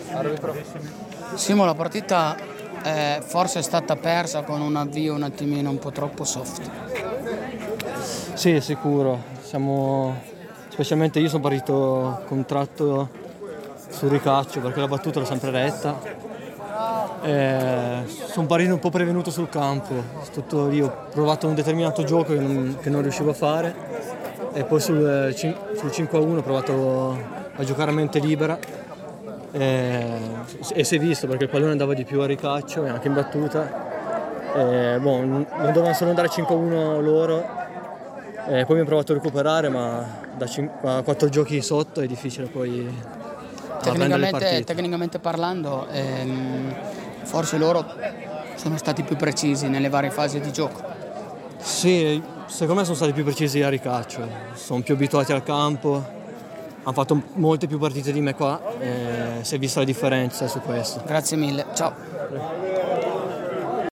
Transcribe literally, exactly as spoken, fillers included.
Simo, la partita eh, forse è stata persa con un avvio un attimino un po' troppo soft. Sì, sicuro. Siamo... Specialmente io sono partito con tratto sul ricaccio perché la battuta l'ho sempre retta. E sono partito un po' prevenuto sul campo. Tutto lì ho provato un determinato gioco che non, che non riuscivo a fare e poi sul, sul cinque a uno ho provato a giocare a mente libera e, e si è visto perché il pallone andava di più a ricaccio e anche in battuta. E, boh, non dovevano solo andare cinque a uno loro. E poi mi ho provato a recuperare, ma da quattro giochi sotto è difficile poi prendere le partite. Tecnicamente parlando, ehm, forse loro sono stati più precisi nelle varie fasi di gioco. Sì, secondo me sono stati più precisi a ricaccio, sono più abituati al campo, hanno fatto molte più partite di me qua e si è vista la differenza su questo. Grazie mille, ciao.